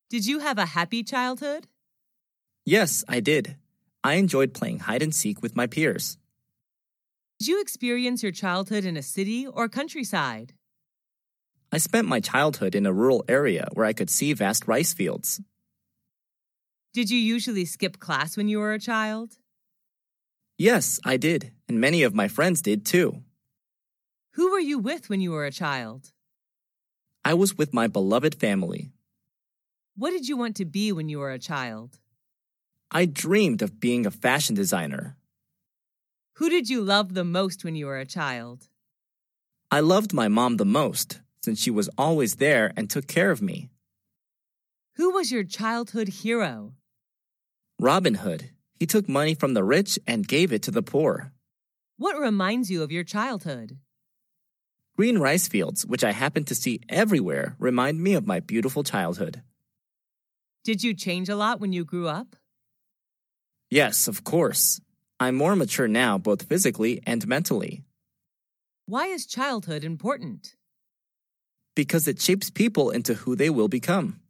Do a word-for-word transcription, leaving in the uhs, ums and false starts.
Did you have a happy childhood? Yes, I did. I enjoyed playing hide and seek with my peers. Did you experience your childhood in a city or countryside? I spent my childhood in a rural area where I could see vast rice fields. Did you usually skip class when you were a child? Yes, I did, and many of my friends did too. Who were you with when you were a child? I was with my beloved family. What did you want to be when you were a child? I dreamed of being a fashion designer. Who did you love the most when you were a child? I loved my mom the most, since she was always there and took care of me. Who was your childhood hero? Robin Hood. He took money from the rich and gave it to the poor. What reminds you of your childhood? Green rice fields, which I happen to see everywhere, remind me of my beautiful childhood. Did you change a lot when you grew up? Yes, of course. I'm more mature now, both physically and mentally. Why is childhood important? Because it shapes people into who they will become.